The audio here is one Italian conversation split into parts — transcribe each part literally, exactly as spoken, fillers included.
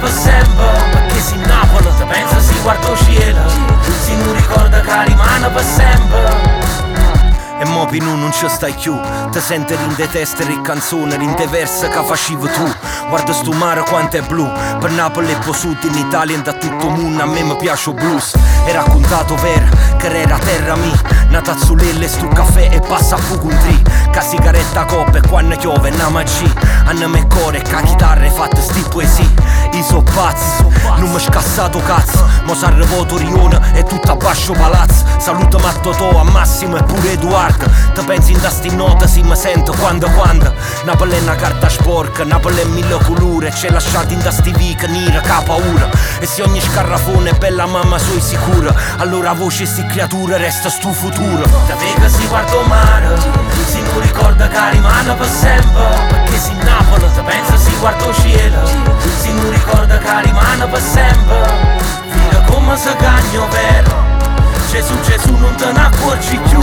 per sempre, perché si Napoli, se pensa si guarda cielo, si non ricorda che rimane per sempre. E mo' Pinu non ci stai più, te senti rinde teste e canzone, rinde verse che facevi tu. Guarda sto mare quanto è blu, per Napoli e poi sud in Italia e da tutto il mondo a me mi piace il blues. È raccontato vero, che era terra mia, nata azzulelle stu caffè e passa a fuoco un tri. Ca sigaretta coppa e quando piove una magia, hanno me core ca chitarre fatte sti poesie. I so pazzi, non mi scassato cazzo, mo s'arrivato Rione e tutto a bascio palazzo. Saluto Mattotò, a Massimo e pure Edoardo. Te pensi in da sti note si mi sento quando quando Napoli è una carta sporca, Napoli è mille colore, c'è lasciati in da sti vica nera che ha paura. E se ogni scarrafone è bella mamma soi sicura, allora voce sti creature resta stu futuro. Te vega si guarda o mare, si non ricorda che rimane per sempre, perché si Napoli, te pensa si guarda o cielo, si non ricorda che rimane per sempre. Figa come se cagno vero, Gesù Gesù non te ne accorgi più.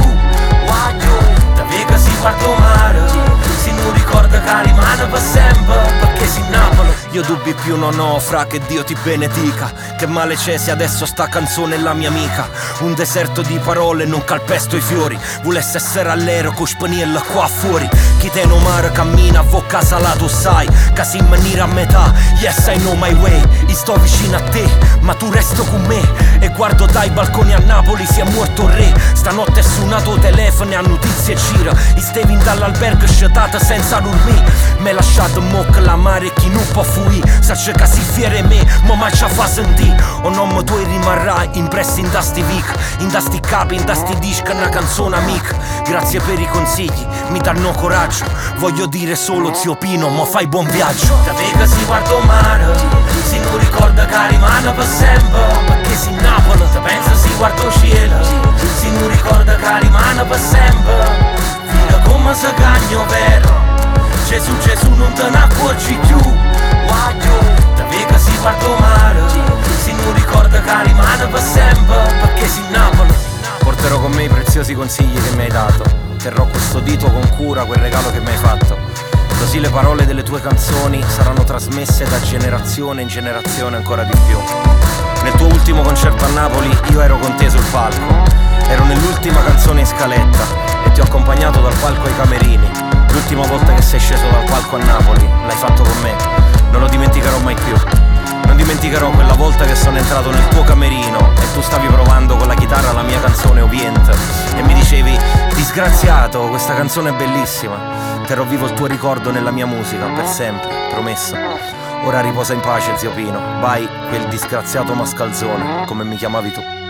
Da vega si guarda o mare, si non ricorda che rimane per sempre, perché si Napoli. Io dubbi più non ho, fra, che Dio ti benedica. Che male c'è se adesso sta canzone è la mia amica. Un deserto di parole, non calpesto i fiori. Volesse essere all'ero con spaniella qua fuori. Chi te no mare cammina, vo casa là tu sai, che si in maniera a metà. Yes I know my way, io sto vicino a te, ma tu resto con me. E guardo dai balconi a Napoli, si è morto il re. Stanotte è suonato telefono e a notizie gira. I stevi dall'albergo sciatata senza dormire. Me lasciato mo che la mare chi non può fuori. Sace che si fiere me, ma mai ci fa sentì. O non mi tu rimarrai impressi in da sti vic, in da sti capi, in da sti dischi, una canzone amica. Grazie per i consigli, mi danno coraggio. Voglio dire solo zio Pino, ma fai buon viaggio. Da vega si guarda o mare, si non ricorda che rimane per sempre, perché si Napoli, te pensa si guarda o cielo, si non ricorda che rimane per sempre. Figa come se cagno vero, Gesù Gesù non te ne accorgi più. Da vega si guarda o mare, si non ricorda che rimane per sempre, perché si Napoli. Porterò con me i preziosi consigli che mi hai dato, terrò custodito con cura quel regalo che mi hai fatto. Così le parole delle tue canzoni saranno trasmesse da generazione in generazione ancora di più. Nel tuo ultimo concerto a Napoli io ero con te sul palco, ero nell'ultima canzone in scaletta e ti ho accompagnato dal palco ai camerini. L'ultima volta che sei sceso dal palco a Napoli l'hai fatto con me, non lo dimenticherò mai più. Non dimenticherò quella volta che sono entrato nel tuo camerino e tu stavi provando con la chitarra la mia canzone Ovient e mi dicevi: disgraziato, questa canzone è bellissima. Terrò vivo il tuo ricordo nella mia musica per sempre, promesso. Ora riposa in pace zio Pino, vai quel disgraziato mascalzone, come mi chiamavi tu.